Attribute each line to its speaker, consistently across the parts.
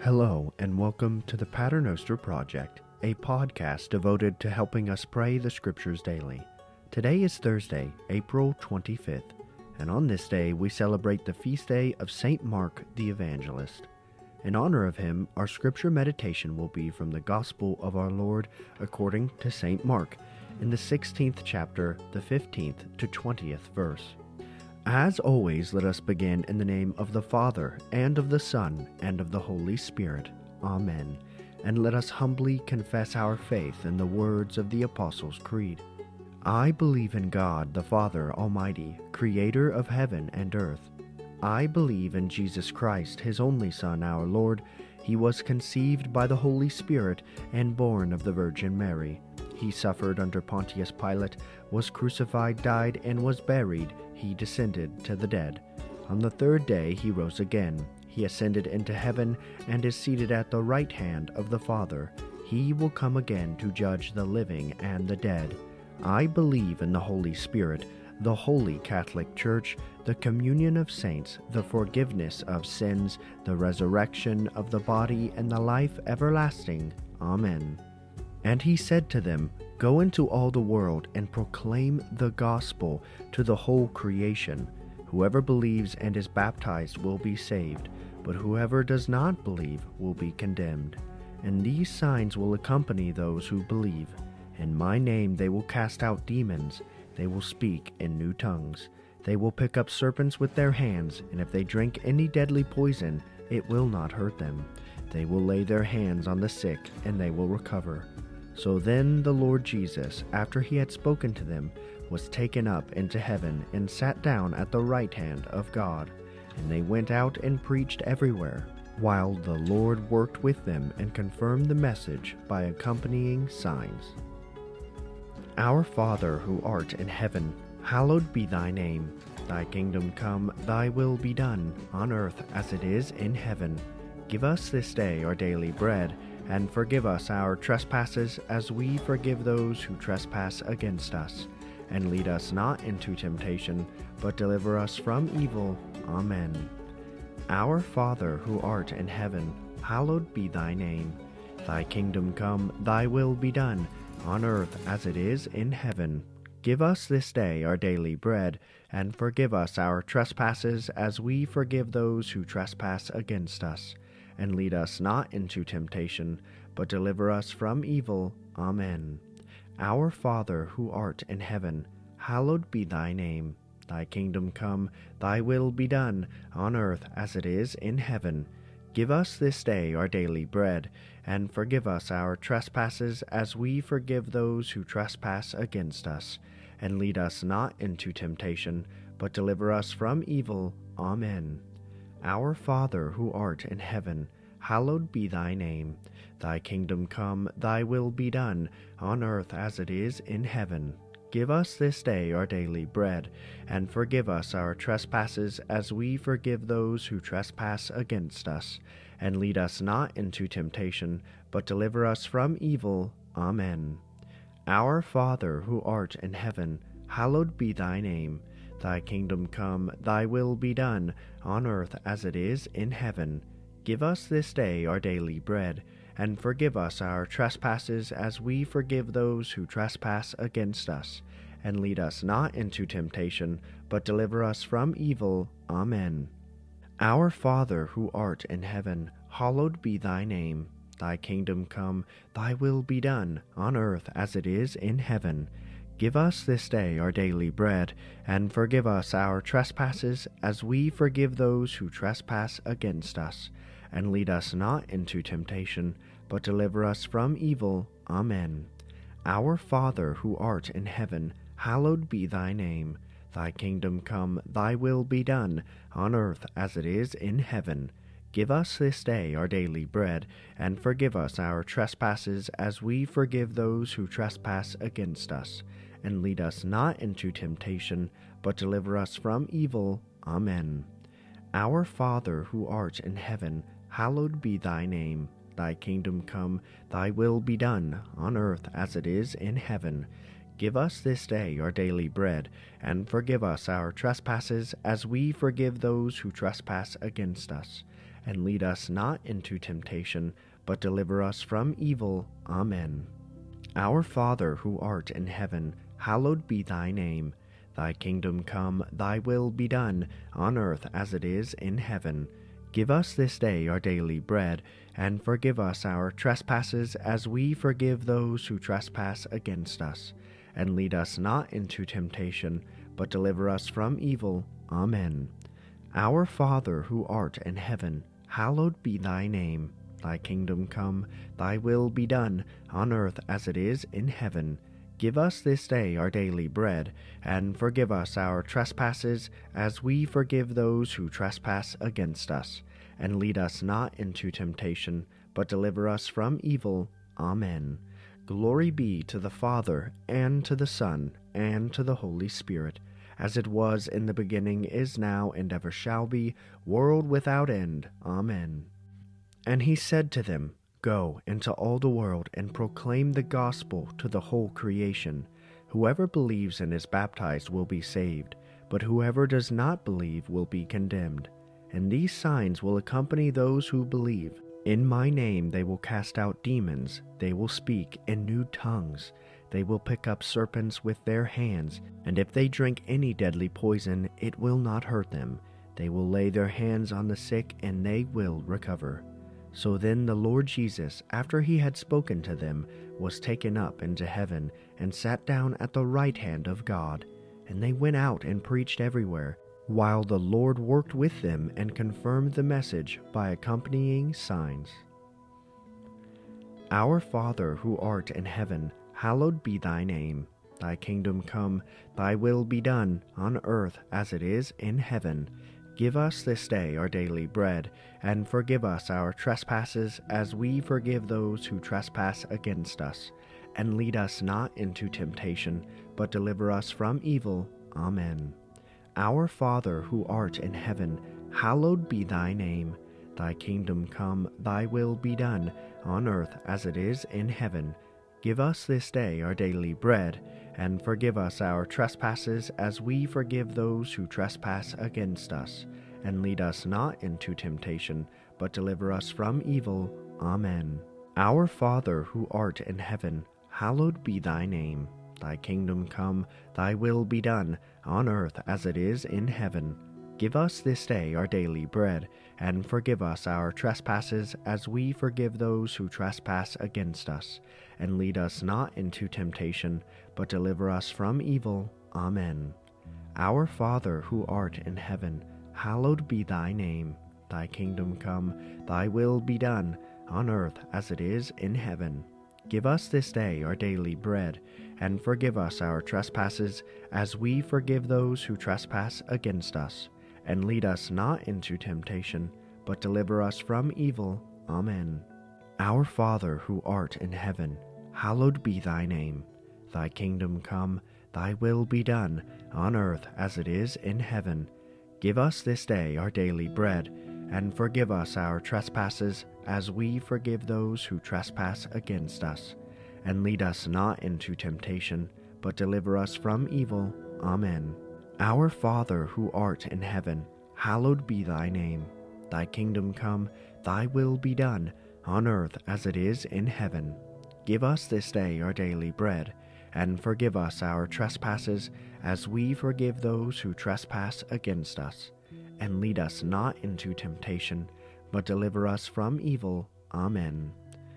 Speaker 1: Hello, and welcome to the Paternoster Project, a podcast devoted to helping us pray the Scriptures daily. Today is Thursday, April 25th, and on this day we celebrate the feast day of St. Mark the Evangelist. In honor of him, our Scripture meditation will be from the Gospel of our Lord according to St. Mark, in the 16th chapter, the 15th to 20th verse. As always, let us begin in the name of the Father, and of the Son, and of the Holy Spirit. Amen. And let us humbly confess our faith in the words of the Apostles' Creed. I believe in God, the Father Almighty, creator of heaven and earth. I believe in Jesus Christ, his only Son, our Lord. He was conceived by the Holy Spirit and born of the Virgin Mary. He suffered under Pontius Pilate, was crucified, died, and was buried. He descended to the dead. On the third day he rose again. He ascended into heaven and is seated at the right hand of the Father. He will come again to judge the living and the dead. I believe in the Holy Spirit, the Holy Catholic Church, the communion of saints, the forgiveness of sins, the resurrection of the body, and the life everlasting. Amen. And he said to them, Go into all the world and proclaim the gospel to the whole creation. Whoever believes and is baptized will be saved, but whoever does not believe will be condemned. And these signs will accompany those who believe. In my name they will cast out demons. They will speak in new tongues. They will pick up serpents with their hands, and if they drink any deadly poison, it will not hurt them. They will lay their hands on the sick, and they will recover. So then the Lord Jesus, after he had spoken to them, was taken up into heaven and sat down at the right hand of God. And they went out and preached everywhere, while the Lord worked with them and confirmed the message by accompanying signs. Our Father who art in heaven, hallowed be thy name. Thy kingdom come, thy will be done, on earth as it is in heaven. Give us this day our daily bread, and forgive us our trespasses as we forgive those who trespass against us. And lead us not into temptation, but deliver us from evil. Amen. Our Father who art in heaven, hallowed be thy name. Thy kingdom come, thy will be done, on earth as it is in heaven. Give us this day our daily bread, and forgive us our trespasses as we forgive those who trespass against us. And lead us not into temptation, but deliver us from evil. Amen. Our Father who art in heaven, hallowed be thy name. Thy kingdom come, thy will be done, on earth as it is in heaven. Give us this day our daily bread, and forgive us our trespasses as we forgive those who trespass against us. And lead us not into temptation, but deliver us from evil. Amen. Our Father who art in heaven, hallowed be thy name. Thy kingdom come, thy will be done, on earth as it is in heaven. Give us this day our daily bread, and forgive us our trespasses as we forgive those who trespass against us. And lead us not into temptation, but deliver us from evil. Amen. Our Father who art in heaven, hallowed be thy name. Thy kingdom come, thy will be done, on earth as it is in heaven. Give us this day our daily bread, and forgive us our trespasses as we forgive those who trespass against us. And lead us not into temptation, but deliver us from evil. Amen. Our Father who art in heaven, hallowed be thy name. Thy kingdom come, thy will be done, on earth as it is in heaven. Give us this day our daily bread, and forgive us our trespasses as we forgive those who trespass against us. And lead us not into temptation, but deliver us from evil. Amen. Our Father who art in heaven, hallowed be thy name. Thy kingdom come, thy will be done, on earth as it is in heaven. Give us this day our daily bread, and forgive us our trespasses as we forgive those who trespass against us. And lead us not into temptation, but deliver us from evil. Amen. Our Father who art in heaven, hallowed be thy name. Thy kingdom come, thy will be done, on earth as it is in heaven. Give us this day our daily bread, and forgive us our trespasses as we forgive those who trespass against us. and lead us not into temptation, but deliver us from evil. Amen. Our Father, who art in heaven, hallowed be thy name. Thy kingdom come, thy will be done, on earth as it is in heaven. Give us this day our daily bread, and forgive us our trespasses as we forgive those who trespass against us. And lead us not into temptation, but deliver us from evil. Amen. Our Father, who art in heaven, hallowed be thy name. Thy kingdom come, thy will be done, on earth as it is in heaven. Give us this day our daily bread, and forgive us our trespasses as we forgive those who trespass against us. And lead us not into temptation, but deliver us from evil. Amen. Glory be to the Father, and to the Son, and to the Holy Spirit, as it was in the beginning, is now, and ever shall be, world without end. Amen. And he said to them, Go into all the world, and proclaim the gospel to the whole creation. Whoever believes and is baptized will be saved, but whoever does not believe will be condemned. And these signs will accompany those who believe. In my name they will cast out demons, they will speak in new tongues, they will pick up serpents with their hands, and if they drink any deadly poison, it will not hurt them. They will lay their hands on the sick, and they will recover. So then the Lord Jesus, after he had spoken to them, was taken up into heaven, and sat down at the right hand of God. And they went out and preached everywhere, while the Lord worked with them and confirmed the message by accompanying signs. Our Father, who art in heaven, hallowed be thy name. Thy kingdom come, thy will be done, on earth as it is in heaven. Give us this day our daily bread, and forgive us our trespasses as we forgive those who trespass against us. And lead us not into temptation, but deliver us from evil. Amen. Our Father, who art in heaven, hallowed be thy name. Thy kingdom come, thy will be done, on earth as it is in heaven. Give us this day our daily bread, and forgive us our trespasses as we forgive those who trespass against us. And lead us not into temptation, but deliver us from evil. Amen. Our Father, who art in heaven, hallowed be thy name. Thy kingdom come, thy will be done, on earth as it is in heaven. Give us this day our daily bread, and forgive us our trespasses as we forgive those who trespass against us. And lead us not into temptation, but deliver us from evil. Amen. Our Father, who art in heaven, hallowed be thy name. Thy kingdom come, thy will be done, on earth as it is in heaven. Give us this day our daily bread, and forgive us our trespasses as we forgive those who trespass against us. And lead us not into temptation, but deliver us from evil. Amen. Our Father, who art in heaven, hallowed be thy name. Thy kingdom come, thy will be done, on earth as it is in heaven. Give us this day our daily bread, and forgive us our trespasses as we forgive those who trespass against us. And lead us not into temptation, but deliver us from evil. Amen. Our Father, who art in heaven, hallowed be thy name. Thy kingdom come, thy will be done, on earth as it is in heaven. Give us this day our daily bread, and forgive us our trespasses as we forgive those who trespass against us. And lead us not into temptation, but deliver us from evil. Amen.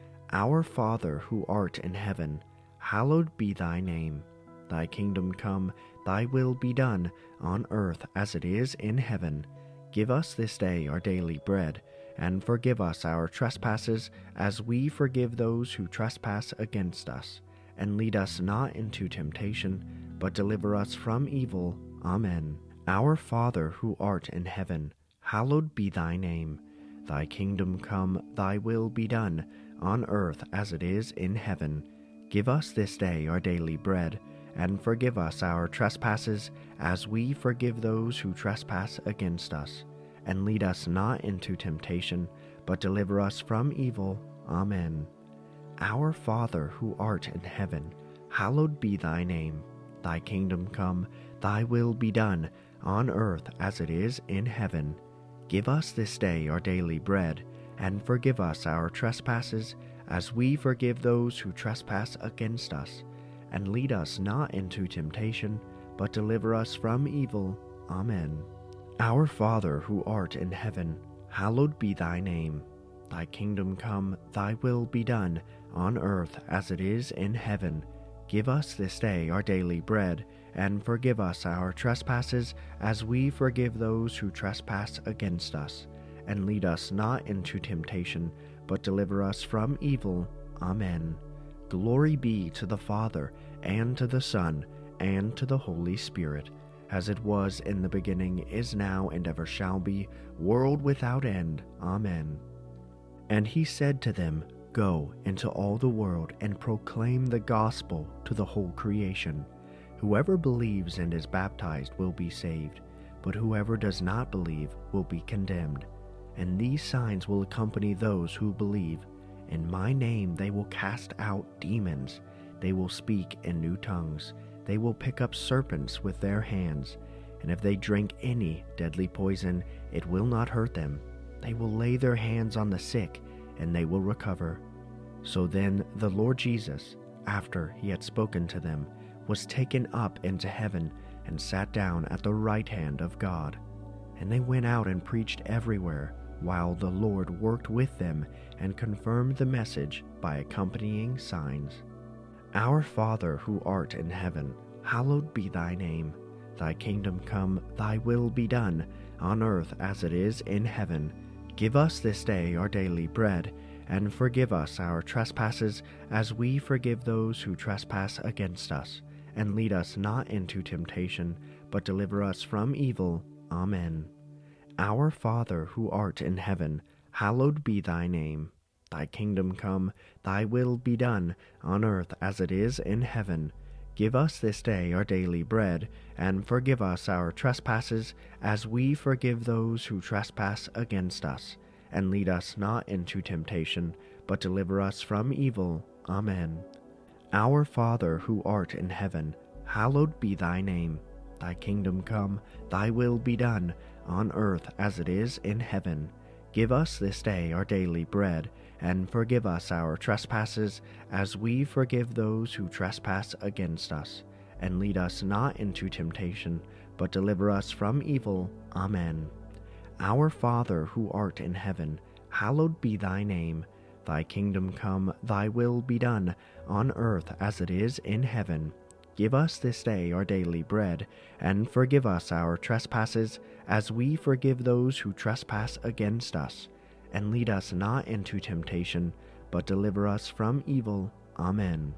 Speaker 1: Our Father, who art in heaven, hallowed be thy name. Thy kingdom come, thy will be done, on earth as it is in heaven. Give us this day our daily bread, and forgive us our trespasses as we forgive those who trespass against us. And lead us not into temptation, but deliver us from evil. Amen. Our Father, who art in heaven, hallowed be thy name. Thy kingdom come, thy will be done, on earth as it is in heaven. Give us this day our daily bread, and forgive us our trespasses as we forgive those who trespass against us. And lead us not into temptation, but deliver us from evil. Amen. Our Father, who art in heaven, hallowed be thy name. Thy kingdom come, thy will be done, on earth as it is in heaven. Give us this day our daily bread, and forgive us our trespasses, as we forgive those who trespass against us. And lead us not into temptation, but deliver us from evil. Amen. Our Father, who art in heaven, hallowed be thy name. Thy kingdom come, thy will be done, on earth as it is in heaven. Give us this day our daily bread, and forgive us our trespasses, as we forgive those who trespass against us. And lead us not into temptation, but deliver us from evil. Amen. Glory be to the Father, and to the Son, and to the Holy Spirit, as it was in the beginning, is now, and ever shall be, world without end. Amen. And he said to them, Go into all the world, and proclaim the gospel to the whole creation. Whoever believes and is baptized will be saved, but whoever does not believe will be condemned. And these signs will accompany those who believe. In my name they will cast out demons. They will speak in new tongues. They will pick up serpents with their hands. And if they drink any deadly poison, it will not hurt them. They will lay their hands on the sick, and they will recover. So then the Lord Jesus, after he had spoken to them, was taken up into heaven and sat down at the right hand of God. And they went out and preached everywhere, while the Lord worked with them and confirmed the message by accompanying signs. Our Father, who art in heaven, hallowed be thy name. Thy kingdom come, thy will be done, on earth as it is in heaven. Give us this day our daily bread, and forgive us our trespasses, as we forgive those who trespass against us. And lead us not into temptation, but deliver us from evil. Amen. Our Father, who art in heaven, hallowed be thy name. Thy kingdom come, thy will be done, on earth as it is in heaven. Give us this day our daily bread, and forgive us our trespasses, as we forgive those who trespass against us. And lead us not into temptation, but deliver us from evil. Amen. Our Father, who art in heaven, hallowed be thy name. Thy kingdom come, thy will be done, on earth as it is in heaven. Give us this day our daily bread, and forgive us our trespasses, as we forgive those who trespass against us. And lead us not into temptation, but deliver us from evil. Amen. Our Father, who art in heaven, hallowed be thy name. Thy kingdom come, thy will be done, on earth as it is in heaven. Give us this day our daily bread, and forgive us our trespasses, as we forgive those who trespass against us. And lead us not into temptation, but deliver us from evil. Amen.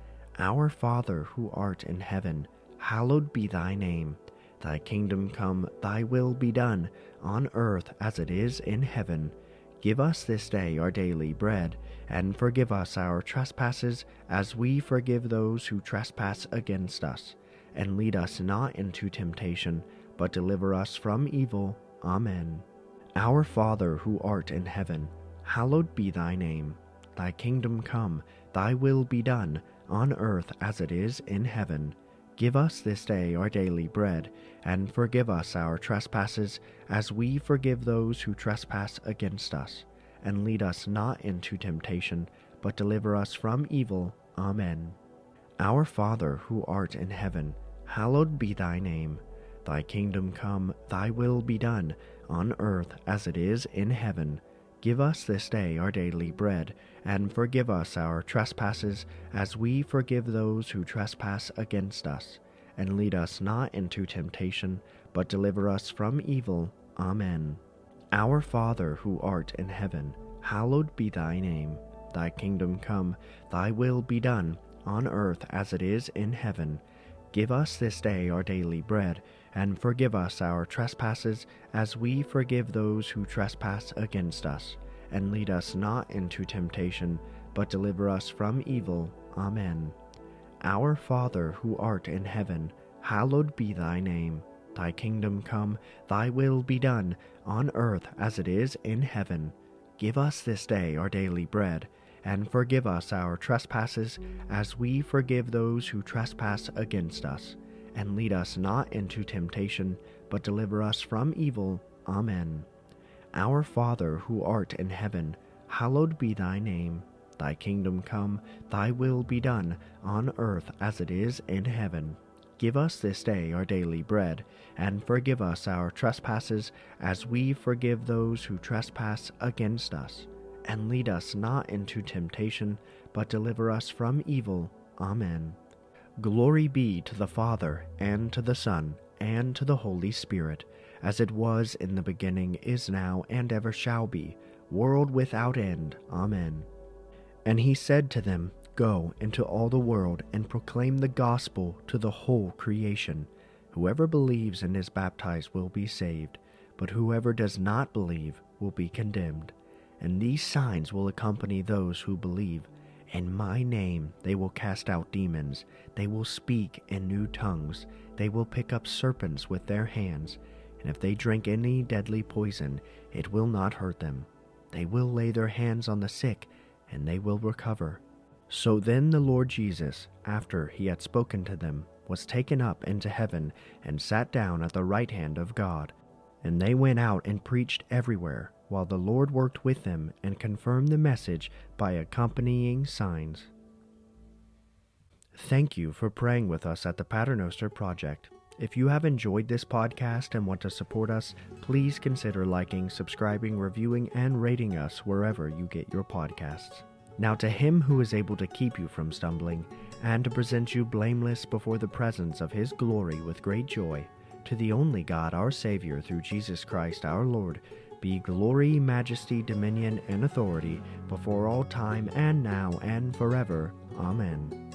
Speaker 1: Our Father, who art in heaven, hallowed be thy name. Thy kingdom come, thy will be done, on earth as it is in heaven. Give us this day our daily bread, and forgive us our trespasses, as we forgive those who trespass against us. And lead us not into temptation, but deliver us from evil. Amen. Our Father, who art in heaven, hallowed be thy name. Thy kingdom come, thy will be done, on earth as it is in heaven. Give us this day our daily bread, and forgive us our trespasses, as we forgive those who trespass against us. And lead us not into temptation, but deliver us from evil. Amen. Our Father, who art in heaven, hallowed be thy name. Thy kingdom come, thy will be done, on earth as it is in heaven. Give us this day our daily bread, and forgive us our trespasses, as we forgive those who trespass against us. And lead us not into temptation, but deliver us from evil. Amen. Our Father, who art in heaven, hallowed be thy name. Thy kingdom come, thy will be done, on earth as it is in heaven. Give us this day our daily bread, and forgive us our trespasses, as we forgive those who trespass against us. And lead us not into temptation, but deliver us from evil. Amen. Our Father, who art in heaven, hallowed be thy name. Thy kingdom come, thy will be done, on earth as it is in heaven. Give us this day our daily bread, and forgive us our trespasses, as we forgive those who trespass against us. And lead us not into temptation, but deliver us from evil. Amen. Our Father who art in heaven, hallowed be thy name. Thy kingdom come, thy will be done, on earth as it is in heaven. Give us this day our daily bread, and forgive us our trespasses, as we forgive those who trespass against us. And lead us not into temptation, but deliver us from evil. Amen. Glory be to the Father, and to the Son, and to the Holy Spirit, as it was in the beginning, is now, and ever shall be, world without end. Amen. And he said to them, Go into all the world, and proclaim the gospel to the whole creation. Whoever believes and is baptized will be saved, but whoever does not believe will be condemned. And these signs will accompany those who believe. In my name they will cast out demons. They will speak in new tongues. They will pick up serpents with their hands. And if they drink any deadly poison, it will not hurt them. They will lay their hands on the sick, and they will recover. So then the Lord Jesus, after he had spoken to them, was taken up into heaven, and sat down at the right hand of God. And they went out and preached everywhere, while the Lord worked with them and confirmed the message by accompanying signs. Thank you for praying with us at the Paternoster Project. If you have enjoyed this podcast and want to support us, please consider liking, subscribing, reviewing, and rating us wherever you get your podcasts. Now to him who is able to keep you from stumbling, and to present you blameless before the presence of his glory with great joy, to the only God our Savior through Jesus Christ our Lord, be glory, majesty, dominion, and authority before all time and now and forever. Amen.